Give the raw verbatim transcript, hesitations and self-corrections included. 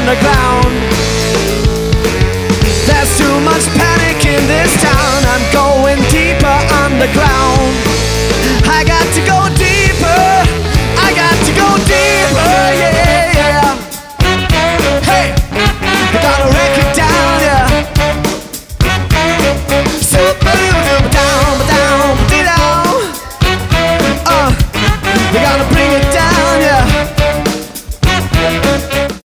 underground. There's too much panic in this town. I'm going deeper underground.